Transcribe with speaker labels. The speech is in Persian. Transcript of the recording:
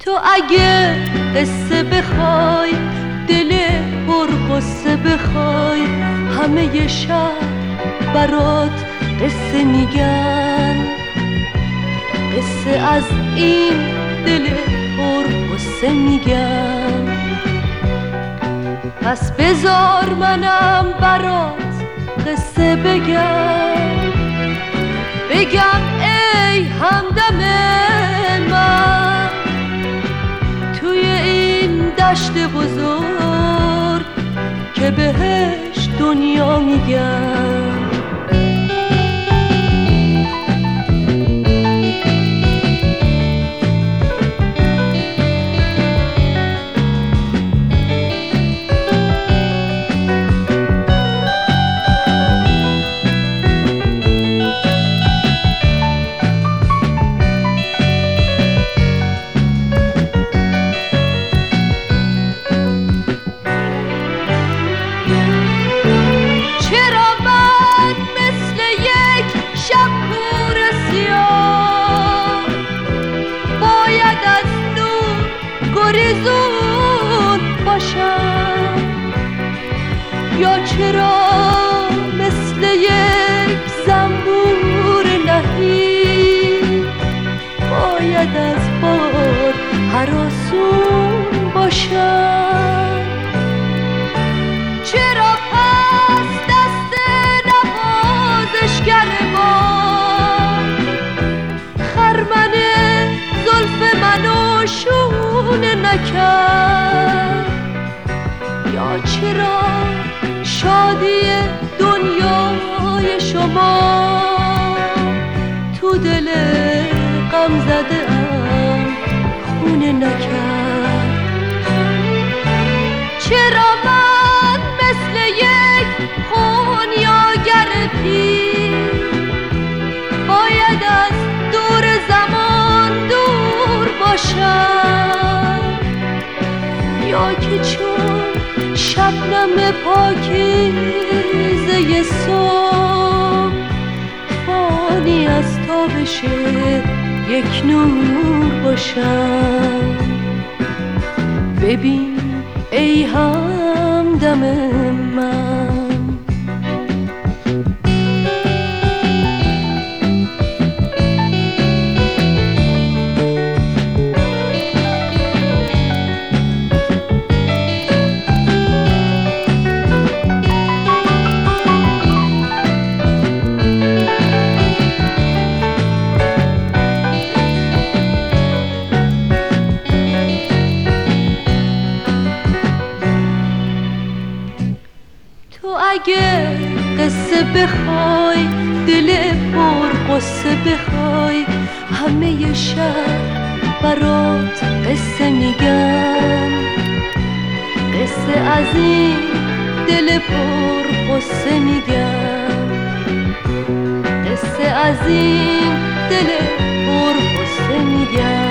Speaker 1: تو اگه قصه بخوای، دل پر قصه بخوای، همه شب برات قصه میگن، قصه از این دل پر قصه میگن. پس بذار منم برات قصه بگم، بگم ای همدم من، توی این دشت بزرگ که بهش دنیا میگم. یا چرا مثل یک زنبور نهی باید از باد هراسون باشم؟ چرا پس دست نوازشگر باد خرمن زلف منو شونه نکرد؟ یا چرا شادی دنیای شما تو دل غم زده ام خونه نکرد؟ چرا من مثل یک خونیاگر پیر باید از دور زمان دور باشم؟ یا که چون شبنم پاکیزه صبح فانی از تابش یک نور باشم؟ ببین ای همدم من، اگه قصه بخوای، دل پر قصه بخوای، همه شب برات قصه میگم، قصه از این دل پر قصه میگم، قصه از این دل پر قصه میگم.